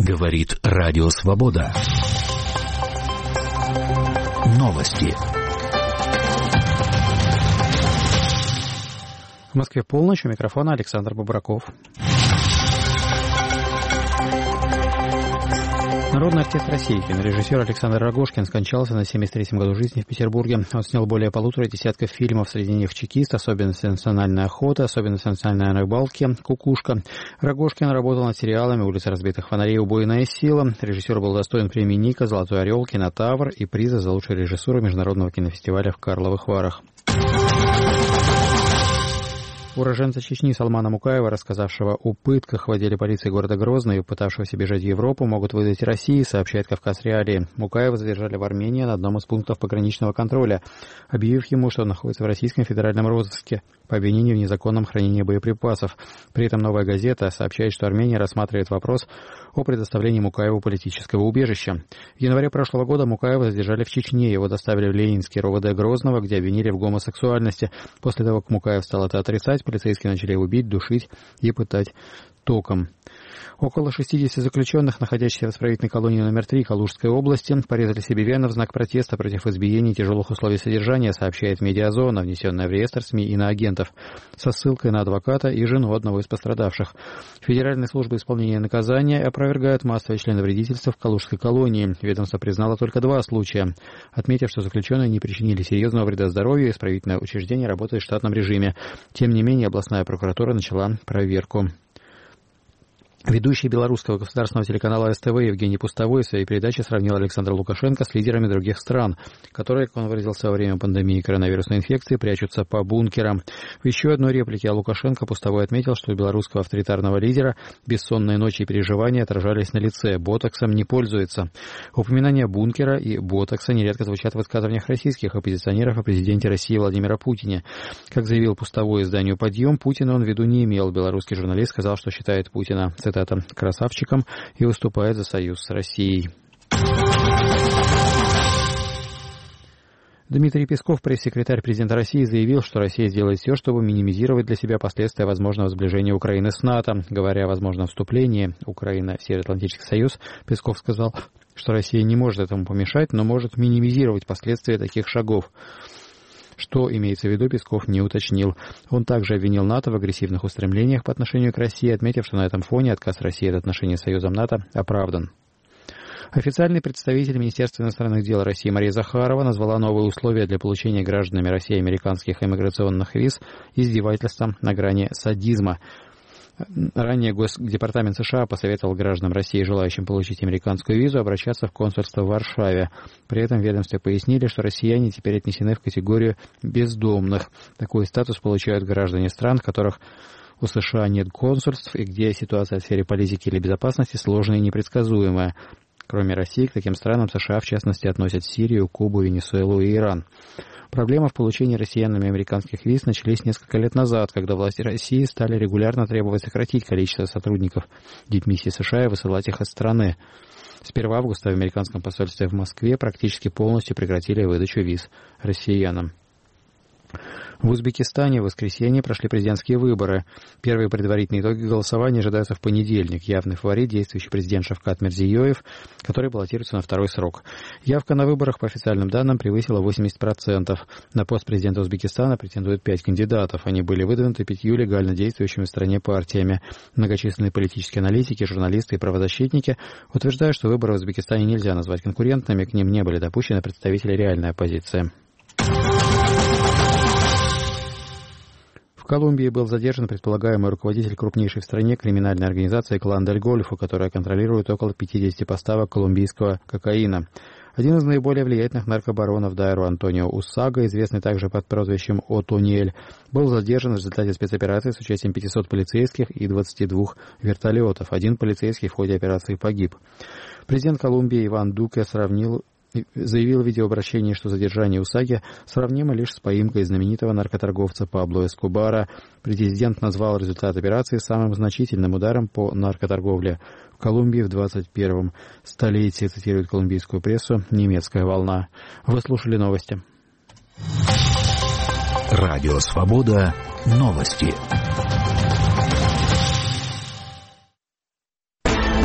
Говорит Радио Свобода. Новости. В Москве полночь, у микрофона Александр Бобраков. Народный артист России, кинорежиссер Александр Рогожкин скончался на 73-м году жизни в Петербурге. Он снял более 1,5 десятка фильмов, среди них «Чекист», «Особенности национальной охоты», «Особенности национальной рыбалки», «Кукушка». Рогожкин работал над сериалами «Улица разбитых фонарей», «Убойная сила». Режиссер был достоин премии «Ника», «Золотой орел», «Кинотавр» и приза за лучшую режиссуру Международного кинофестиваля в Карловых Варах. Уроженца Чечни Салмана Мукаева, рассказавшего о пытках в отделе полиции города Грозный и пытавшегося бежать в Европу, могут выдать России, сообщает «Кавказ Реалии». Мукаева задержали в Армении на одном из пунктов пограничного контроля, объявив ему, что он находится в российском федеральном розыске по обвинению в незаконном хранении боеприпасов. При этом «Новая газета» сообщает, что Армения рассматривает вопрос о предоставлении Мукаеву политического убежища. В январе прошлого года Мукаева задержали в Чечне. Его доставили в Ленинский РОВД Грозного, где обвинили в гомосексуальности. После того, как Мукаев стал это отрицать, полицейские начали его бить, душить и пытать током. Около 60 заключенных, находящихся в исправительной колонии номер 3 Калужской области, порезали себе вены в знак протеста против избиений и тяжелых условий содержания, сообщает «Медиазона», внесенная в реестр СМИ иноагентов, со ссылкой на адвоката и жену одного из пострадавших. Федеральная служба исполнения наказания опровергает массовое членовредительство в Калужской колонии. Ведомство признало только 2 случая, отметив, что заключенные не причинили серьезного вреда здоровью, и исправительное учреждение работает в штатном режиме. Тем не менее, областная прокуратура начала проверку. Ведущий белорусского государственного телеканала СТВ Евгений Пустовой в своей передаче сравнил Александра Лукашенко с лидерами других стран, которые, как он выразился, во время пандемии коронавирусной инфекции прячутся по бункерам. В еще одной реплике о Лукашенко Пустовой отметил, что у белорусского авторитарного лидера бессонные ночи и переживания отражались на лице, ботоксом не пользуется. Упоминания бункера и ботокса нередко звучат в высказываниях российских оппозиционеров о президенте России Владимире Путине. Как заявил Пустовой изданию «Подъем», Путина он в виду не имел. Белорусский журналист сказал, что считает Путина красавчиком и выступает за союз с Россией. Дмитрий Песков, пресс-секретарь президента России, заявил, что Россия сделает все, чтобы минимизировать для себя последствия возможного сближения Украины с НАТО. Говоря о возможном вступлении Украины в Североатлантический союз, Песков сказал, что Россия не может этому помешать, но может минимизировать последствия таких шагов. Что имеется в виду, Песков не уточнил. Он также обвинил НАТО в агрессивных устремлениях по отношению к России, отметив, что на этом фоне отказ России от отношений с Союзом НАТО оправдан. Официальный представитель Министерства иностранных дел России Мария Захарова назвала новые условия для получения гражданами России американских иммиграционных виз издевательством на грани садизма. Ранее Госдепартамент США посоветовал гражданам России, желающим получить американскую визу, обращаться в консульство в Варшаве. При этом в ведомстве пояснили, что россияне теперь отнесены в категорию бездомных. Такой статус получают граждане стран, в которых у США нет консульств и где ситуация в сфере политики или безопасности сложная и непредсказуемая. Кроме России, к таким странам США, в частности, относят Сирию, Кубу, Венесуэлу и Иран. Проблемы в получении россиянами американских виз начались несколько лет назад, когда власти России стали регулярно требовать сократить количество сотрудников дипмиссии США и высылать их из страны. С 1 августа в американском посольстве в Москве практически полностью прекратили выдачу виз россиянам. В Узбекистане в воскресенье прошли президентские выборы. Первые предварительные итоги голосования ожидаются в понедельник. Явный фаворит — действующий президент Шавкат Мирзиёев, который баллотируется на 2-й срок. Явка на выборах, по официальным данным, превысила 80%. На пост президента Узбекистана претендуют 5 кандидатов. Они были выдвинуты 5 легально действующими в стране партиями. Многочисленные политические аналитики, журналисты и правозащитники утверждают, что выборы в Узбекистане нельзя назвать конкурентными, к ним не были допущены представители реальной оппозиции. В Колумбии был задержан предполагаемый руководитель крупнейшей в стране криминальной организации «Клан Дель Гольфо», которая контролирует около 50 поставок колумбийского кокаина. Один из наиболее влиятельных наркобаронов Дайро Антонио Усага, известный также под прозвищем Отониэль, был задержан в результате спецоперации с участием 500 полицейских и 22 вертолетов. Один полицейский в ходе операции погиб. Президент Колумбии Иван Дуке заявил в видеообращении, что задержание Усаги сравнимо лишь с поимкой знаменитого наркоторговца Пабло Эскобара. Президент назвал результат операции самым значительным ударом по наркоторговле в Колумбии в 21 столетии, цитирует колумбийскую прессу «Немецкая волна». Вы слушали новости. Радио Свобода. Новости.